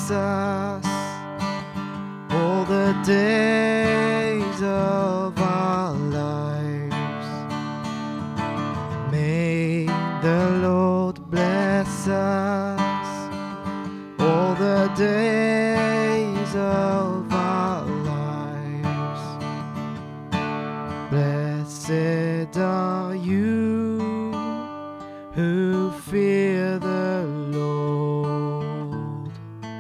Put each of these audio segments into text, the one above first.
bless us all the days of our lives. May the Lord bless us all the days of our lives. Blessed are you who fear the Lord,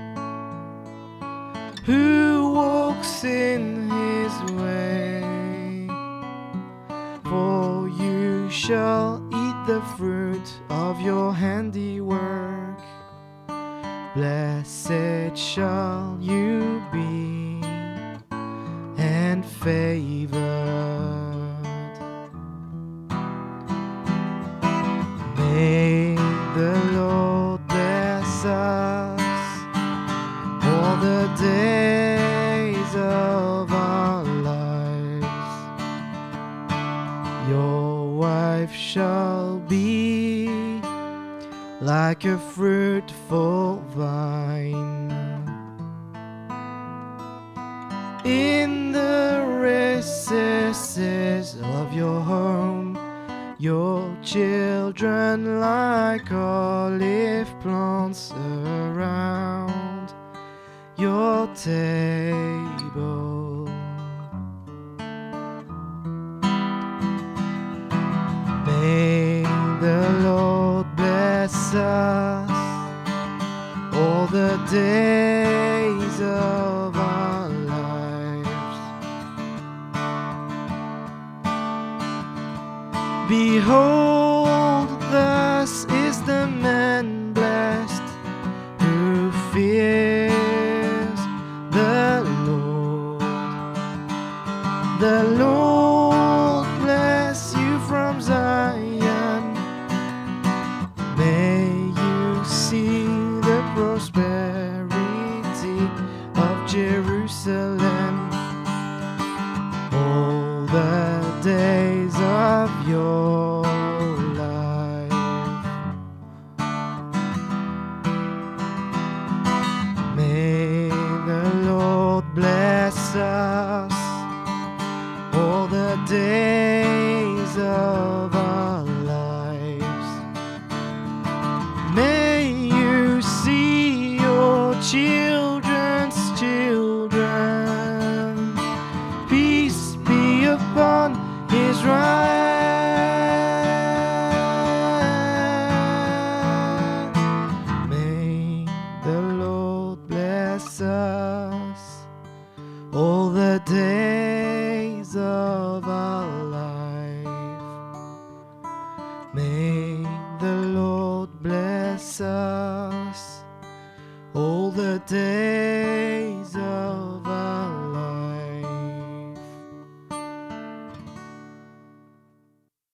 who walks in his way, for you shall eat the fruit of your handiwork. Blessed shall you be and favored. May the Lord bless us all the days of our lives. Your wife shall be like a fruitful vine in the recesses of your home, your children like olive plants around your table. May the Lord bless us all the days of our lives. Behold, thus is the man blessed who fears the Lord. The Lord bless you from Zion. May you see the prosperity of Jerusalem all the days of your life. May the Lord bless us all the days of our lives. May you see your children's children. Peace be upon Israel. May the Lord bless us all the days of our life. May the Lord bless us all the days